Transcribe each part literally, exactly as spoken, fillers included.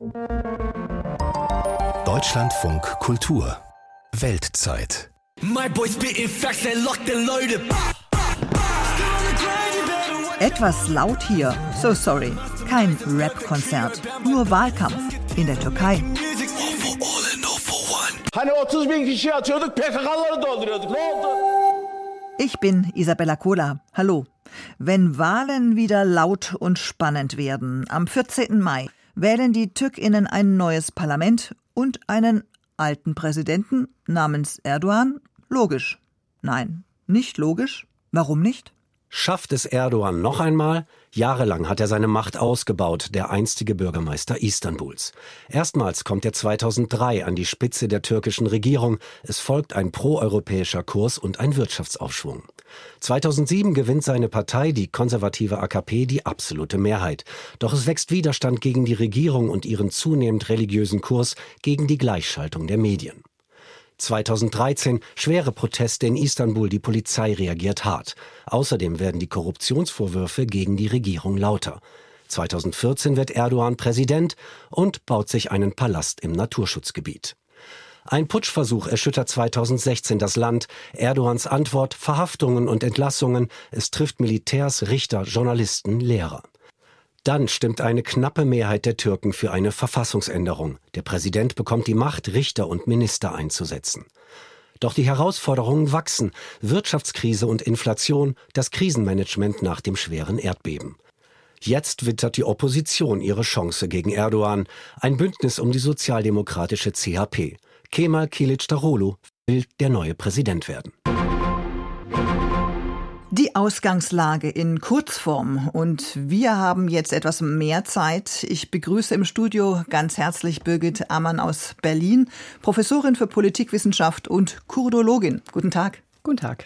Deutschlandfunk Kultur Weltzeit. Etwas laut hier. So sorry. Kein Rap-Konzert. Nur Wahlkampf in der Türkei. Hani otuz bin kişi atıyorduk, P K K'ları dolduruyorduk. Ne oldu? Ich bin Isabella Kohler. Hallo. Wenn Wahlen wieder laut und spannend werden, am vierzehnten Mai wählen die TürkInnen ein neues Parlament und einen alten Präsidenten namens Erdogan. Logisch. Nein, nicht logisch. Warum nicht? Schafft es Erdogan noch einmal? Jahrelang hat er seine Macht ausgebaut, der einstige Bürgermeister Istanbuls. Erstmals kommt er zweitausenddrei an die Spitze der türkischen Regierung. Es folgt ein proeuropäischer Kurs und ein Wirtschaftsaufschwung. zweitausendsieben gewinnt seine Partei, die konservative A K P, die absolute Mehrheit. Doch es wächst Widerstand gegen die Regierung und ihren zunehmend religiösen Kurs gegen die Gleichschaltung der Medien. zweitausenddreizehn schwere Proteste in Istanbul, die Polizei reagiert hart. Außerdem werden die Korruptionsvorwürfe gegen die Regierung lauter. zweitausendvierzehn wird Erdogan Präsident und baut sich einen Palast im Naturschutzgebiet. Ein Putschversuch erschüttert zweitausendsechzehn das Land. Erdogans Antwort: Verhaftungen und Entlassungen. Es trifft Militärs, Richter, Journalisten, Lehrer. Dann stimmt eine knappe Mehrheit der Türken für eine Verfassungsänderung. Der Präsident bekommt die Macht, Richter und Minister einzusetzen. Doch die Herausforderungen wachsen. Wirtschaftskrise und Inflation, das Krisenmanagement nach dem schweren Erdbeben. Jetzt wittert die Opposition ihre Chance gegen Erdogan. Ein Bündnis um die sozialdemokratische C H P. Kemal Kılıçdaroğlu will der neue Präsident werden. Die Ausgangslage in Kurzform und wir haben jetzt etwas mehr Zeit. Ich begrüße im Studio ganz herzlich Birgit Ammann aus Berlin, Professorin für Politikwissenschaft und Kurdologin. Guten Tag. Guten Tag.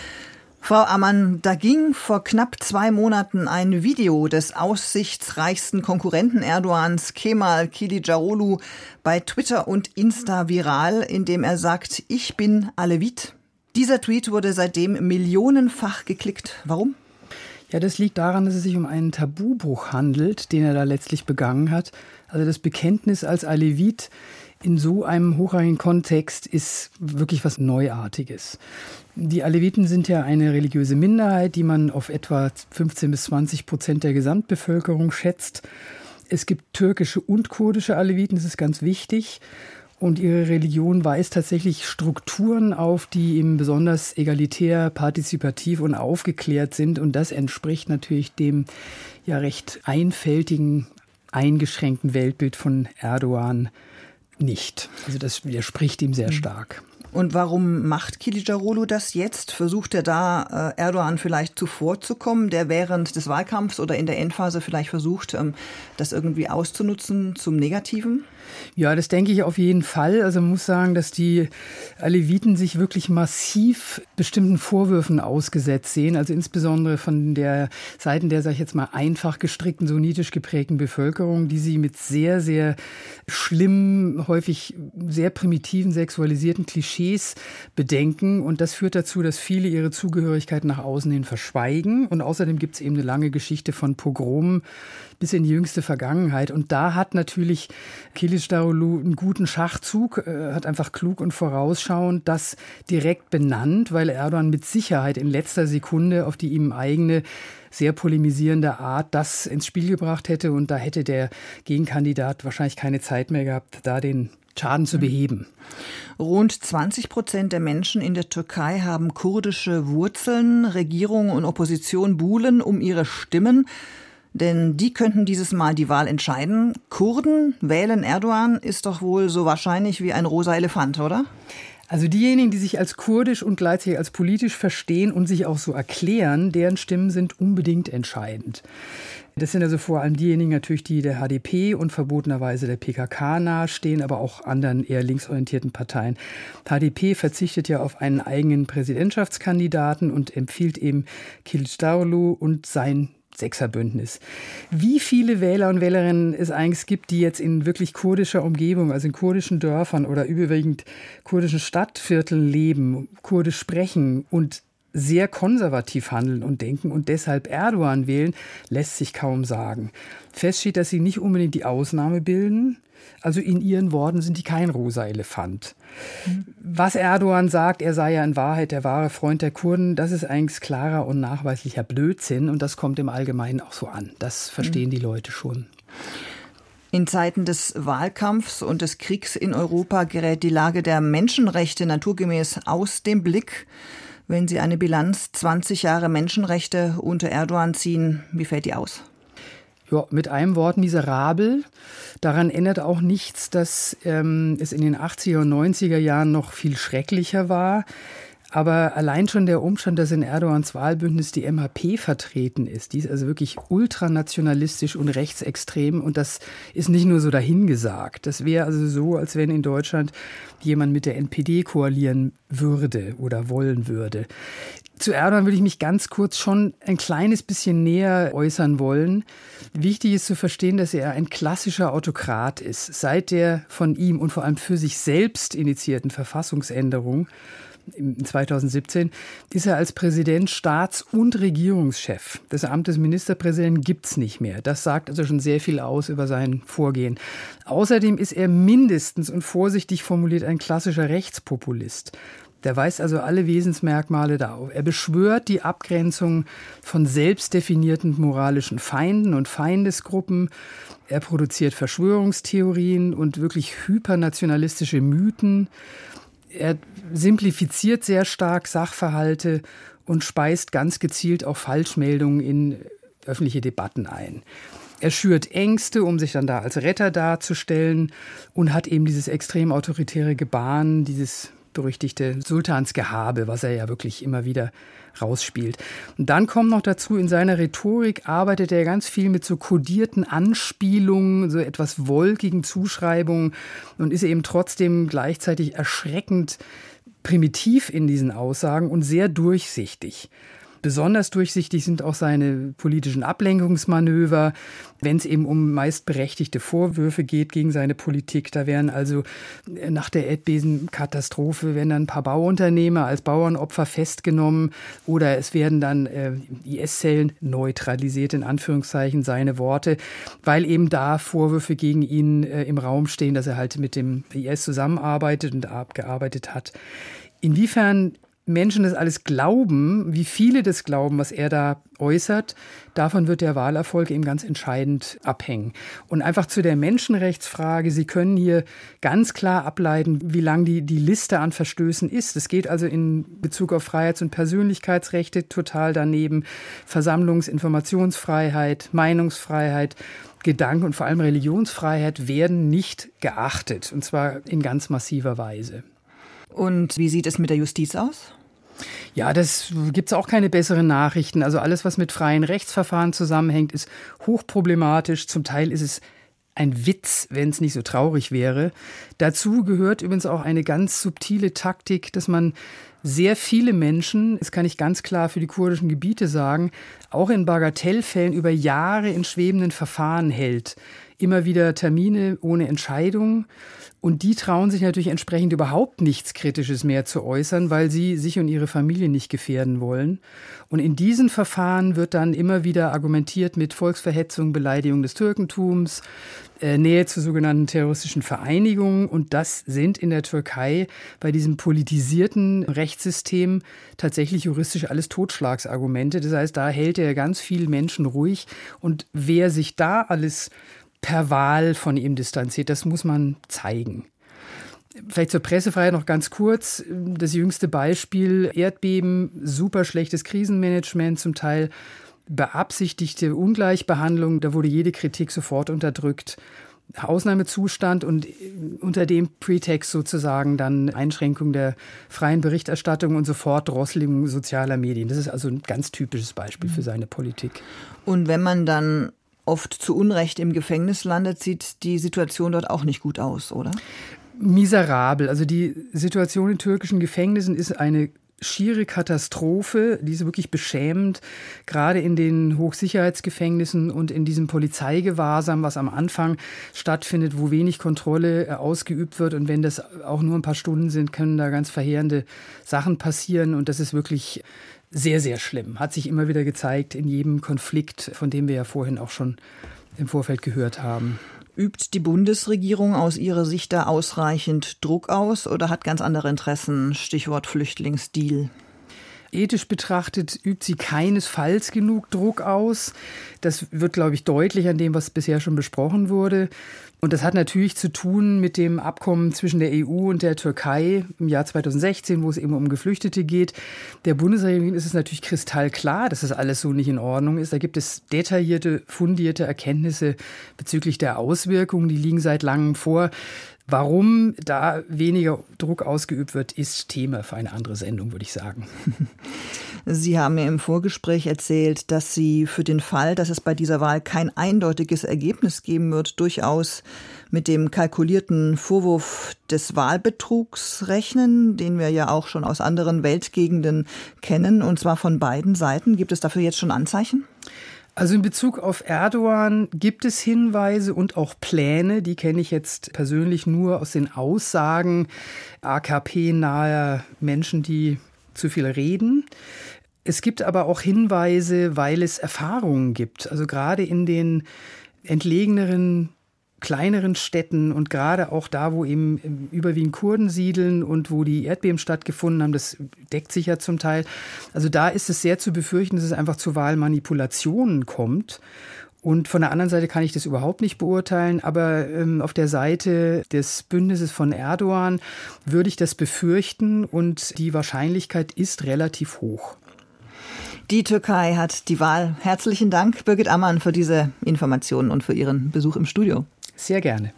Frau Ammann, da ging vor knapp zwei Monaten ein Video des aussichtsreichsten Konkurrenten Erdogans, Kemal Kılıçdaroğlu, bei Twitter und Insta viral, in dem er sagt: Ich bin Alevit. Dieser Tweet wurde seitdem millionenfach geklickt. Warum? Ja, das liegt daran, dass es sich um einen Tabubruch handelt, den er da letztlich begangen hat. Also das Bekenntnis als Alevit in so einem hochrangigen Kontext ist wirklich was Neuartiges. Die Aleviten sind ja eine religiöse Minderheit, die man auf etwa fünfzehn bis zwanzig Prozent der Gesamtbevölkerung schätzt. Es gibt türkische und kurdische Aleviten, das ist ganz wichtig. Und ihre Religion weist tatsächlich Strukturen auf, die eben besonders egalitär, partizipativ und aufgeklärt sind. Und das entspricht natürlich dem ja recht einfältigen, eingeschränkten Weltbild von Erdogan nicht. Also das widerspricht ihm sehr stark. Und warum macht Kılıçdaroğlu das jetzt? Versucht er da, äh, Erdogan vielleicht zuvorzukommen, der während des Wahlkampfs oder in der Endphase vielleicht versucht, ähm, das irgendwie auszunutzen zum Negativen? Ja, das denke ich auf jeden Fall. Also man muss sagen, dass die Aleviten sich wirklich massiv bestimmten Vorwürfen ausgesetzt sehen. Also insbesondere von der Seiten der, sag ich jetzt mal, einfach gestrickten, sunnitisch geprägten Bevölkerung, die sie mit sehr, sehr schlimmen, häufig sehr primitiven, sexualisierten Klischees bedenken. Und das führt dazu, dass viele ihre Zugehörigkeit nach außen hin verschweigen. Und außerdem gibt es eben eine lange Geschichte von Pogromen bis in die jüngste Vergangenheit. Und da hat natürlich Kılıçdaroğlu einen guten Schachzug, äh, hat einfach klug und vorausschauend das direkt benannt, weil Erdogan mit Sicherheit in letzter Sekunde auf die ihm eigene, sehr polemisierende Art das ins Spiel gebracht hätte. Und da hätte der Gegenkandidat wahrscheinlich keine Zeit mehr gehabt, da den Schaden zu beheben. Rund zwanzig Prozent der Menschen in der Türkei haben kurdische Wurzeln. Regierung und Opposition buhlen um ihre Stimmen. Denn die könnten dieses Mal die Wahl entscheiden. Kurden wählen Erdogan ist doch wohl so wahrscheinlich wie ein rosa Elefant, oder? Also diejenigen, die sich als kurdisch und gleichzeitig als politisch verstehen und sich auch so erklären, deren Stimmen sind unbedingt entscheidend. Das sind also vor allem diejenigen natürlich, die der H D P und verbotenerweise der P K K nahestehen, aber auch anderen eher linksorientierten Parteien. H D P verzichtet ja auf einen eigenen Präsidentschaftskandidaten und empfiehlt eben Kılıçdaroğlu und sein Sechserbündnis. Wie viele Wähler und Wählerinnen es eigentlich gibt, die jetzt in wirklich kurdischer Umgebung, also in kurdischen Dörfern oder überwiegend kurdischen Stadtvierteln leben, kurdisch sprechen und sehr konservativ handeln und denken und deshalb Erdogan wählen, lässt sich kaum sagen. Fest steht, dass sie nicht unbedingt die Ausnahme bilden. Also in ihren Worten sind die kein rosa Elefant. Mhm. Was Erdogan sagt, er sei ja in Wahrheit der wahre Freund der Kurden, das ist eigentlich klarer und nachweislicher Blödsinn und das kommt im Allgemeinen auch so an. Das verstehen mhm. die Leute schon. In Zeiten des Wahlkampfs und des Kriegs in Europa gerät die Lage der Menschenrechte naturgemäß aus dem Blick. Wenn Sie eine Bilanz zwanzig Jahre Menschenrechte unter Erdogan ziehen, wie fällt die aus? Ja, mit einem Wort miserabel. Daran ändert auch nichts, dass ähm, es in den achtziger und neunziger Jahren noch viel schrecklicher war. Aber allein schon der Umstand, dass in Erdogans Wahlbündnis die M H P vertreten ist, die ist also wirklich ultranationalistisch und rechtsextrem und das ist nicht nur so dahingesagt. Das wäre also so, als wenn in Deutschland jemand mit der N P D koalieren würde oder wollen würde. Zu Erdogan würde ich mich ganz kurz schon ein kleines bisschen näher äußern wollen. Wichtig ist zu verstehen, dass er ein klassischer Autokrat ist. Seit der von ihm und vor allem für sich selbst initiierten Verfassungsänderung zweitausendsiebzehn ist er als Präsident Staats- und Regierungschef. Das Amt des Ministerpräsidenten gibt's nicht mehr. Das sagt also schon sehr viel aus über sein Vorgehen. Außerdem ist er mindestens und vorsichtig formuliert ein klassischer Rechtspopulist. Der weist also alle Wesensmerkmale da auf. Er beschwört die Abgrenzung von selbstdefinierten moralischen Feinden und Feindesgruppen. Er produziert Verschwörungstheorien und wirklich hypernationalistische Mythen. Er simplifiziert sehr stark Sachverhalte und speist ganz gezielt auch Falschmeldungen in öffentliche Debatten ein. Er schürt Ängste, um sich dann da als Retter darzustellen und hat eben dieses extrem autoritäre Gebaren, dieses berüchtigte Sultansgehabe, was er ja wirklich immer wieder rausspielt. Und dann kommt noch dazu, in seiner Rhetorik arbeitet er ganz viel mit so kodierten Anspielungen, so etwas wolkigen Zuschreibungen und ist eben trotzdem gleichzeitig erschreckend primitiv in diesen Aussagen und sehr durchsichtig. Besonders durchsichtig sind auch seine politischen Ablenkungsmanöver, wenn es eben um meist berechtigte Vorwürfe geht gegen seine Politik. Da werden also nach der Erdbebenkatastrophe werden dann ein paar Bauunternehmer als Bauernopfer festgenommen oder es werden dann äh, I S-Zellen neutralisiert, in Anführungszeichen seine Worte, weil eben da Vorwürfe gegen ihn äh, im Raum stehen, dass er halt mit dem I S zusammenarbeitet und abgearbeitet hat. Inwiefern Menschen das alles glauben, wie viele das glauben, was er da äußert, davon wird der Wahlerfolg eben ganz entscheidend abhängen. Und einfach zu der Menschenrechtsfrage, Sie können hier ganz klar ableiten, wie lang die, die Liste an Verstößen ist. Es geht also in Bezug auf Freiheits- und Persönlichkeitsrechte total daneben, Versammlungs-, Informationsfreiheit, Meinungsfreiheit, Gedanken- und vor allem Religionsfreiheit werden nicht geachtet, und zwar in ganz massiver Weise. Und wie sieht es mit der Justiz aus? Ja, das gibt's auch keine besseren Nachrichten. Also alles, was mit freien Rechtsverfahren zusammenhängt, ist hochproblematisch. Zum Teil ist es ein Witz, wenn es nicht so traurig wäre. Dazu gehört übrigens auch eine ganz subtile Taktik, dass man sehr viele Menschen, das kann ich ganz klar für die kurdischen Gebiete sagen, auch in Bagatellfällen über Jahre in schwebenden Verfahren hält. Immer wieder Termine ohne Entscheidung. Und die trauen sich natürlich entsprechend überhaupt nichts Kritisches mehr zu äußern, weil sie sich und ihre Familie nicht gefährden wollen. Und in diesen Verfahren wird dann immer wieder argumentiert mit Volksverhetzung, Beleidigung des Türkentums, äh, Nähe zu sogenannten terroristischen Vereinigungen. Und das sind in der Türkei bei diesem politisierten Rechtssystem tatsächlich juristisch alles Totschlagsargumente. Das heißt, da hält er ganz viele Menschen ruhig. Und wer sich da alles per Wahl von ihm distanziert, das muss man zeigen. Vielleicht zur Pressefreiheit noch ganz kurz. Das jüngste Beispiel, Erdbeben, super schlechtes Krisenmanagement, zum Teil beabsichtigte Ungleichbehandlung, da wurde jede Kritik sofort unterdrückt. Ausnahmezustand und unter dem Pretext sozusagen dann Einschränkung der freien Berichterstattung und sofort Drosselung sozialer Medien. Das ist also ein ganz typisches Beispiel für seine Politik. Und wenn man dann oft zu Unrecht im Gefängnis landet, sieht die Situation dort auch nicht gut aus, oder? Miserabel. Also die Situation in türkischen Gefängnissen ist eine schiere Katastrophe, die ist wirklich beschämend, gerade in den Hochsicherheitsgefängnissen und in diesem Polizeigewahrsam, was am Anfang stattfindet, wo wenig Kontrolle ausgeübt wird und wenn das auch nur ein paar Stunden sind, können da ganz verheerende Sachen passieren und das ist wirklich sehr, sehr schlimm. Hat sich immer wieder gezeigt in jedem Konflikt, von dem wir ja vorhin auch schon im Vorfeld gehört haben. Übt die Bundesregierung aus Ihrer Sicht da ausreichend Druck aus oder hat ganz andere Interessen? Stichwort Flüchtlingsdeal. Ethisch betrachtet übt sie keinesfalls genug Druck aus. Das wird, glaube ich, deutlich an dem, was bisher schon besprochen wurde. Und das hat natürlich zu tun mit dem Abkommen zwischen der E U und der Türkei im Jahr zweitausendsechzehn, wo es eben um Geflüchtete geht. Der Bundesregierung ist es natürlich kristallklar, dass das alles so nicht in Ordnung ist. Da gibt es detaillierte, fundierte Erkenntnisse bezüglich der Auswirkungen, die liegen seit langem vor. Warum da weniger Druck ausgeübt wird, ist Thema für eine andere Sendung, würde ich sagen. Sie haben mir im Vorgespräch erzählt, dass Sie für den Fall, dass es bei dieser Wahl kein eindeutiges Ergebnis geben wird, durchaus mit dem kalkulierten Vorwurf des Wahlbetrugs rechnen, den wir ja auch schon aus anderen Weltgegenden kennen, und zwar von beiden Seiten. Gibt es dafür jetzt schon Anzeichen? Also in Bezug auf Erdogan gibt es Hinweise und auch Pläne, die kenne ich jetzt persönlich nur aus den Aussagen A K P-naher Menschen, die zu viel reden. Es gibt aber auch Hinweise, weil es Erfahrungen gibt. Also gerade in den entlegeneren, kleineren Städten und gerade auch da, wo eben überwiegend Kurden siedeln und wo die Erdbeben stattgefunden haben, das deckt sich ja zum Teil. Also da ist es sehr zu befürchten, dass es einfach zu Wahlmanipulationen kommt. Und von der anderen Seite kann ich das überhaupt nicht beurteilen, aber ähm, auf der Seite des Bündnisses von Erdogan würde ich das befürchten und die Wahrscheinlichkeit ist relativ hoch. Die Türkei hat die Wahl. Herzlichen Dank, Birgit Ammann, für diese Informationen und für Ihren Besuch im Studio. Sehr gerne.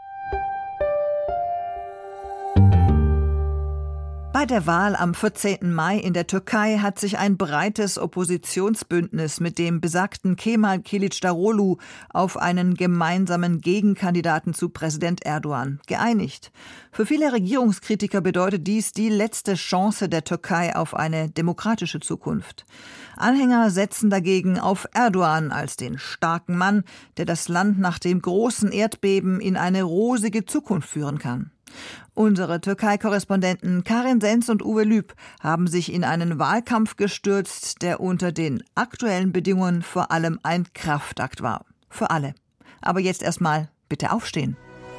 Bei der Wahl am vierzehnten Mai in der Türkei hat sich ein breites Oppositionsbündnis mit dem besagten Kemal Kılıçdaroğlu auf einen gemeinsamen Gegenkandidaten zu Präsident Erdogan geeinigt. Für viele Regierungskritiker bedeutet dies die letzte Chance der Türkei auf eine demokratische Zukunft. Anhänger setzen dagegen auf Erdogan als den starken Mann, der das Land nach dem großen Erdbeben in eine rosige Zukunft führen kann. Unsere Türkei-Korrespondenten Karin Senz und Uwe Lüb haben sich in einen Wahlkampf gestürzt, der unter den aktuellen Bedingungen vor allem ein Kraftakt war. Für alle. Aber jetzt erstmal bitte aufstehen.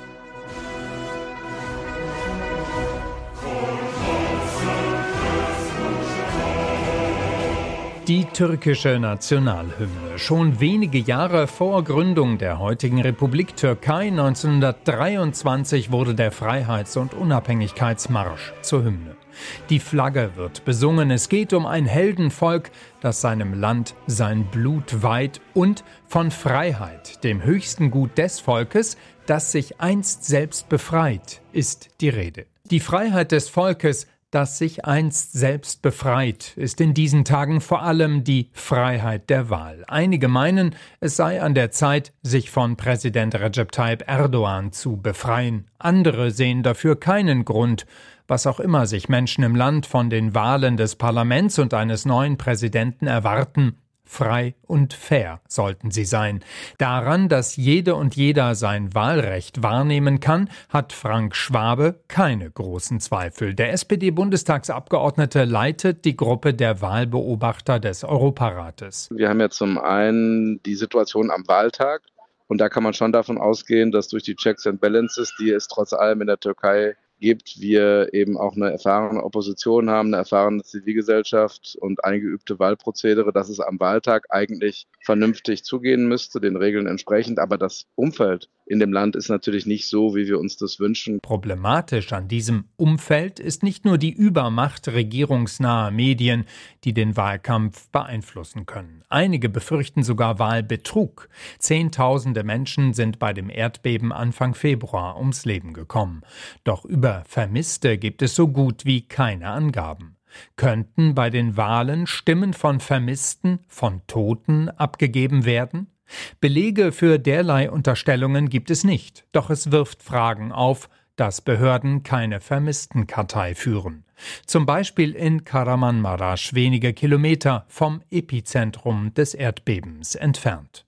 Die türkische Nationalhymne. Schon wenige Jahre vor Gründung der heutigen Republik Türkei neunzehnhundertdreiundzwanzig wurde der Freiheits- und Unabhängigkeitsmarsch zur Hymne. Die Flagge wird besungen. Es geht um ein Heldenvolk, das seinem Land sein Blut weiht und von Freiheit, dem höchsten Gut des Volkes, das sich einst selbst befreit, ist die Rede. Die Freiheit des Volkes, das sich einst selbst befreit, ist in diesen Tagen vor allem die Freiheit der Wahl. Einige meinen, es sei an der Zeit, sich von Präsident Recep Tayyip Erdogan zu befreien. Andere sehen dafür keinen Grund. Was auch immer sich Menschen im Land von den Wahlen des Parlaments und eines neuen Präsidenten erwarten, frei und fair sollten sie sein. Daran, dass jede und jeder sein Wahlrecht wahrnehmen kann, hat Frank Schwabe keine großen Zweifel. Der S P D-Bundestagsabgeordnete leitet die Gruppe der Wahlbeobachter des Europarates. Wir haben ja zum einen die Situation am Wahltag und da kann man schon davon ausgehen, dass durch die Checks and Balances, die es trotz allem in der Türkei gibt, wir eben auch eine erfahrene Opposition haben, eine erfahrene Zivilgesellschaft und eingeübte Wahlprozedere, dass es am Wahltag eigentlich vernünftig zugehen müsste, den Regeln entsprechend. Aber das Umfeld in dem Land ist natürlich nicht so, wie wir uns das wünschen. Problematisch an diesem Umfeld ist nicht nur die Übermacht regierungsnaher Medien, die den Wahlkampf beeinflussen können. Einige befürchten sogar Wahlbetrug. Zehntausende Menschen sind bei dem Erdbeben Anfang Februar ums Leben gekommen. Doch über Vermisste gibt es so gut wie keine Angaben. Könnten bei den Wahlen Stimmen von Vermissten, von Toten abgegeben werden? Belege für derlei Unterstellungen gibt es nicht, doch es wirft Fragen auf, dass Behörden keine Vermisstenkartei führen. Zum Beispiel in Kahramanmaraş, wenige Kilometer vom Epizentrum des Erdbebens entfernt.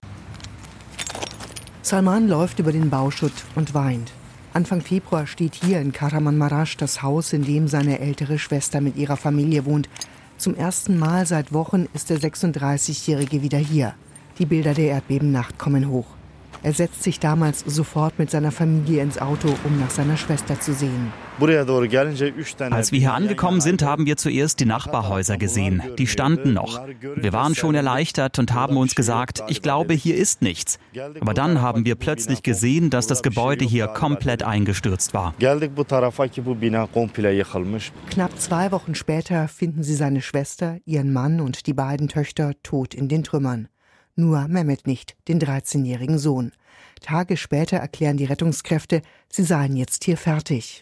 Salman läuft über den Bauschutt und weint. Anfang Februar steht hier in Kahramanmaraş das Haus, in dem seine ältere Schwester mit ihrer Familie wohnt. Zum ersten Mal seit Wochen ist der sechsunddreißigjährige wieder hier. Die Bilder der Erdbebennacht kommen hoch. Er setzt sich damals sofort mit seiner Familie ins Auto, um nach seiner Schwester zu sehen. Als wir hier angekommen sind, haben wir zuerst die Nachbarhäuser gesehen. Die standen noch. Wir waren schon erleichtert und haben uns gesagt, ich glaube, hier ist nichts. Aber dann haben wir plötzlich gesehen, dass das Gebäude hier komplett eingestürzt war. Knapp zwei Wochen später finden sie seine Schwester, ihren Mann und die beiden Töchter tot in den Trümmern. Nur Mehmet nicht, den dreizehnjährigen Sohn. Tage später erklären die Rettungskräfte, sie seien jetzt hier fertig.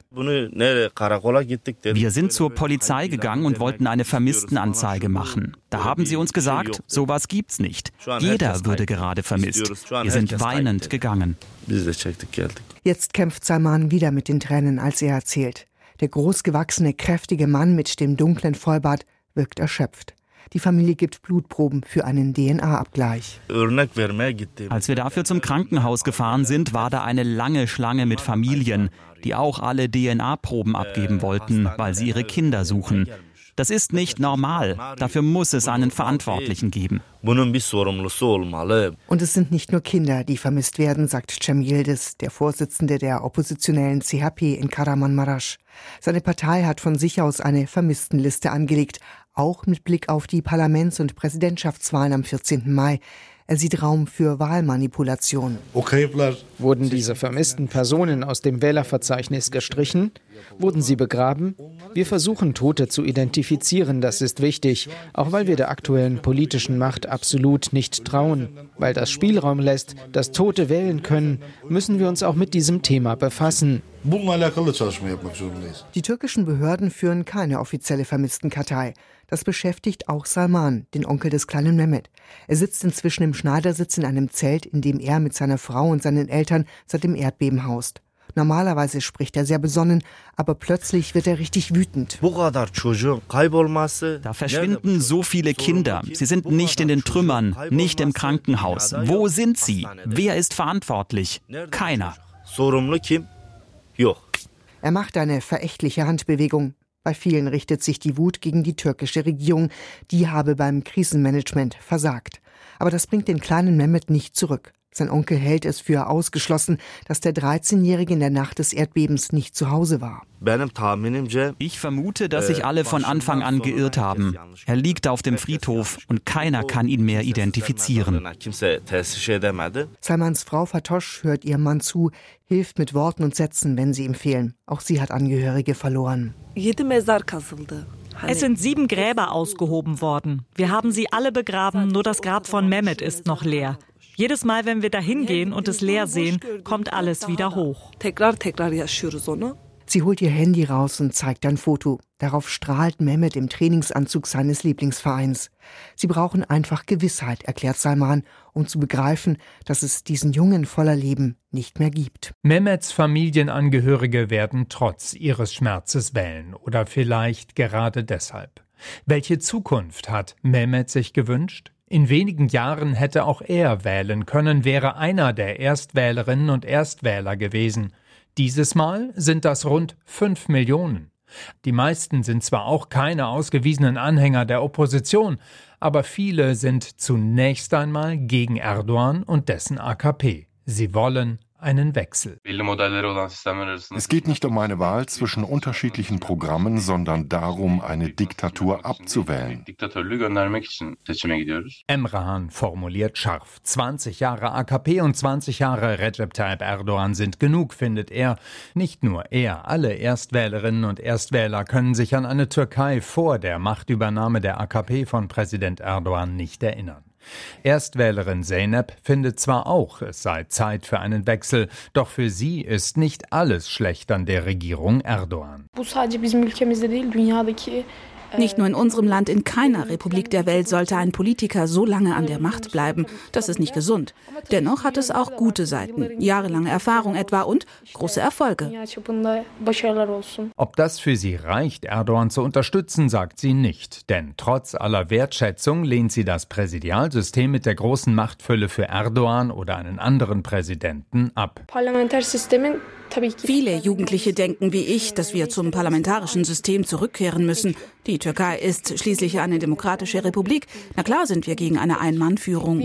Wir sind zur Polizei gegangen und wollten eine Vermisstenanzeige machen. Da haben sie uns gesagt, sowas gibt's nicht. Jeder würde gerade vermisst. Wir sind weinend gegangen. Jetzt kämpft Salman wieder mit den Tränen, als er erzählt. Der großgewachsene, kräftige Mann mit dem dunklen Vollbart wirkt erschöpft. Die Familie gibt Blutproben für einen D N A-Abgleich. Als wir dafür zum Krankenhaus gefahren sind, war da eine lange Schlange mit Familien, die auch alle D N A-Proben abgeben wollten, weil sie ihre Kinder suchen. Das ist nicht normal. Dafür muss es einen Verantwortlichen geben. Und es sind nicht nur Kinder, die vermisst werden, sagt Cem Yildiz, der Vorsitzende der oppositionellen C H P in Kahramanmaraş. Seine Partei hat von sich aus eine Vermisstenliste angelegt, auch mit Blick auf die Parlaments- und Präsidentschaftswahlen am vierzehnten Mai. Er sieht Raum für Wahlmanipulation. Wurden diese vermissten Personen aus dem Wählerverzeichnis gestrichen? Wurden sie begraben? Wir versuchen, Tote zu identifizieren, das ist wichtig, auch weil wir der aktuellen politischen Macht absolut nicht trauen. Weil das Spielraum lässt, dass Tote wählen können, müssen wir uns auch mit diesem Thema befassen. Die türkischen Behörden führen keine offizielle Vermisstenkartei. Das beschäftigt auch Salman, den Onkel des kleinen Mehmet. Er sitzt inzwischen im Schneidersitz in einem Zelt, in dem er mit seiner Frau und seinen Eltern seit dem Erdbeben haust. Normalerweise spricht er sehr besonnen, aber plötzlich wird er richtig wütend. Da verschwinden so viele Kinder. Sie sind nicht in den Trümmern, nicht im Krankenhaus. Wo sind sie? Wer ist verantwortlich? Keiner. Er macht eine verächtliche Handbewegung. Bei vielen richtet sich die Wut gegen die türkische Regierung. Die habe beim Krisenmanagement versagt. Aber das bringt den kleinen Mehmet nicht zurück. Sein Onkel hält es für ausgeschlossen, dass der dreizehnjährige in der Nacht des Erdbebens nicht zu Hause war. Ich vermute, dass sich alle von Anfang an geirrt haben. Er liegt auf dem Friedhof und keiner kann ihn mehr identifizieren. Salmans Frau Fatosh hört ihrem Mann zu, hilft mit Worten und Sätzen, wenn sie ihm fehlen. Auch sie hat Angehörige verloren. Es sind sieben Gräber ausgehoben worden. Wir haben sie alle begraben, nur das Grab von Mehmet ist noch leer. Jedes Mal, wenn wir da hingehen und es leer sehen, kommt alles wieder hoch. Sie holt ihr Handy raus und zeigt ein Foto. Darauf strahlt Mehmet im Trainingsanzug seines Lieblingsvereins. Sie brauchen einfach Gewissheit, erklärt Salman, um zu begreifen, dass es diesen Jungen voller Leben nicht mehr gibt. Mehmets Familienangehörige werden trotz ihres Schmerzes wählen oder vielleicht gerade deshalb. Welche Zukunft hat Mehmet sich gewünscht? In wenigen Jahren hätte auch er wählen können, wäre einer der Erstwählerinnen und Erstwähler gewesen. Dieses Mal sind das rund fünf Millionen. Die meisten sind zwar auch keine ausgewiesenen Anhänger der Opposition, aber viele sind zunächst einmal gegen Erdoğan und dessen A K P. Sie wollen einen Wechsel. Es geht nicht um eine Wahl zwischen unterschiedlichen Programmen, sondern darum, eine Diktatur abzuwählen. Emre formuliert scharf. zwanzig Jahre A K P und zwanzig Jahre Recep Tayyip Erdoğan sind genug, findet er. Nicht nur er, alle Erstwählerinnen und Erstwähler können sich an eine Türkei vor der Machtübernahme der A K P von Präsident Erdoğan nicht erinnern. Erstwählerin Zeynep findet zwar auch, es sei Zeit für einen Wechsel, doch für sie ist nicht alles schlecht an der Regierung Erdoğan. Nicht nur in unserem Land, in keiner Republik der Welt sollte ein Politiker so lange an der Macht bleiben. Das ist nicht gesund. Dennoch hat es auch gute Seiten, jahrelange Erfahrung etwa und große Erfolge. Ob das für sie reicht, Erdoğan zu unterstützen, sagt sie nicht. Denn trotz aller Wertschätzung lehnt sie das Präsidialsystem mit der großen Machtfülle für Erdoğan oder einen anderen Präsidenten ab. Viele Jugendliche denken wie ich, dass wir zum parlamentarischen System zurückkehren müssen. Die Türkei ist schließlich eine demokratische Republik. Na klar sind wir gegen eine Ein-Mann-Führung.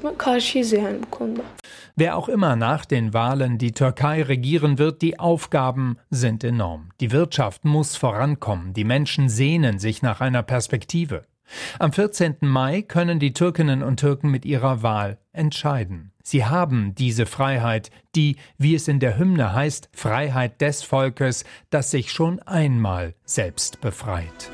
Wer auch immer nach den Wahlen die Türkei regieren wird, die Aufgaben sind enorm. Die Wirtschaft muss vorankommen. Die Menschen sehnen sich nach einer Perspektive. Am vierzehnten Mai können die Türkinnen und Türken mit ihrer Wahl entscheiden. Sie haben diese Freiheit, die, wie es in der Hymne heißt, Freiheit des Volkes, das sich schon einmal selbst befreit.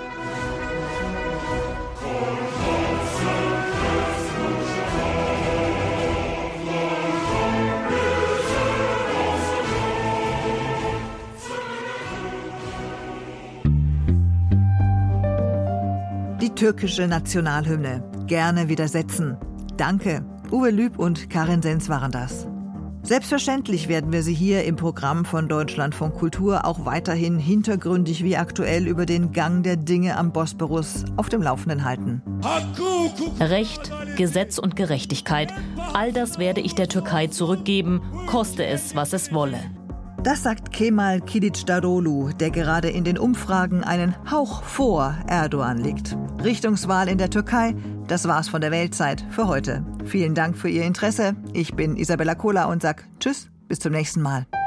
Die türkische Nationalhymne. Gerne widersetzen. Danke. Uwe Lüb und Karin Sens waren das. Selbstverständlich werden wir Sie hier im Programm von Deutschlandfunk Kultur auch weiterhin hintergründig wie aktuell über den Gang der Dinge am Bosporus auf dem Laufenden halten. Recht, Gesetz und Gerechtigkeit, all das werde ich der Türkei zurückgeben, koste es, was es wolle. Das sagt Kemal Kılıçdaroğlu, der gerade in den Umfragen einen Hauch vor Erdogan liegt. Richtungswahl in der Türkei, das war's von der Weltzeit für heute. Vielen Dank für Ihr Interesse. Ich bin Isabella Kohler und sag Tschüss, bis zum nächsten Mal.